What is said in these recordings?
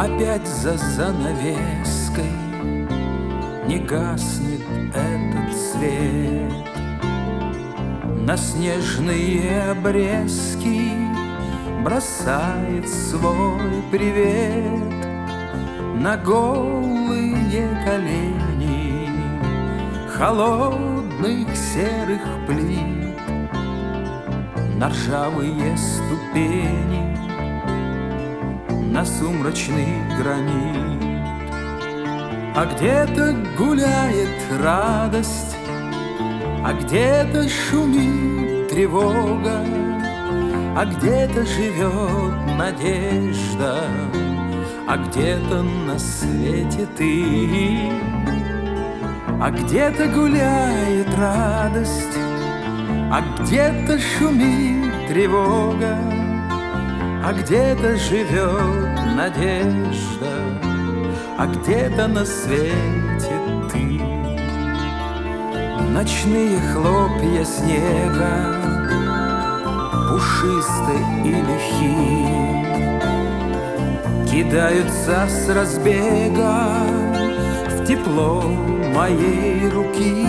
Опять за занавеской не гаснет этот свет. На снежные обрезки бросает свой привет. На голые колени холодных серых плит, на ржавые ступени, на сумрачный гранит. А где-то гуляет радость, а где-то шумит тревога, а где-то живет надежда, а где-то на свете ты. А где-то гуляет радость, а где-то шумит тревога, а где-то живет надежда, а где-то на свете ты. Ночные хлопья снега, пушистые и легкие, кидаются с разбега в тепло моей руки.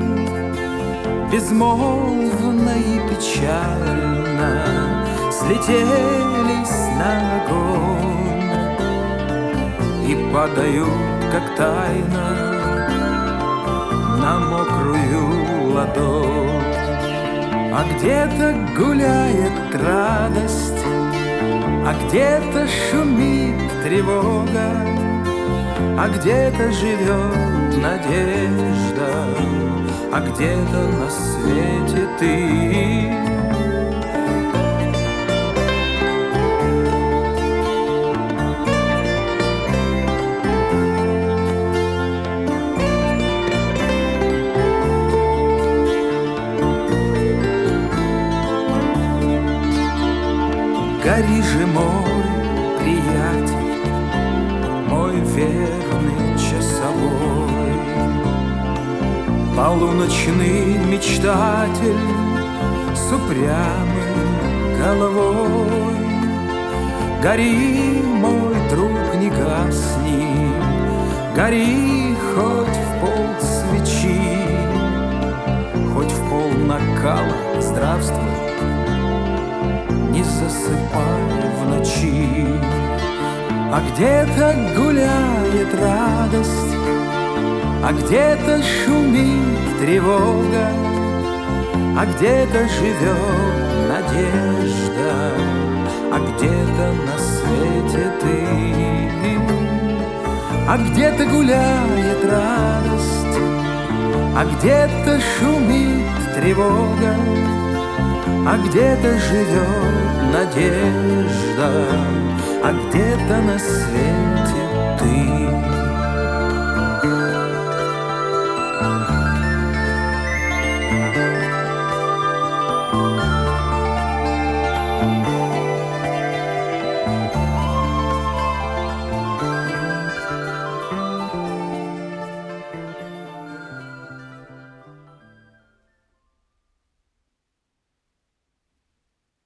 Безмолвно и печально слетелись на огонь и падают, как тайна, на мокрую ладонь. А где-то гуляет радость, а где-то шумит тревога, а где-то живет надежда, а где-то на свете ты. Гори же, мой приятель, мой верный часовой, полуночный мечтатель с упрямой головой. Гори, мой друг, не гасни, гори хоть в пол свечи, хоть в пол накала. Здравствуй, не засыпай в ночи. А где-то гуляет радость, а где-то шумит тревога, а где-то живет надежда, а где-то на свете ты. А где-то гуляет радость, а где-то шумит тревога, а где-то живет надежда, а где-то на свете ты.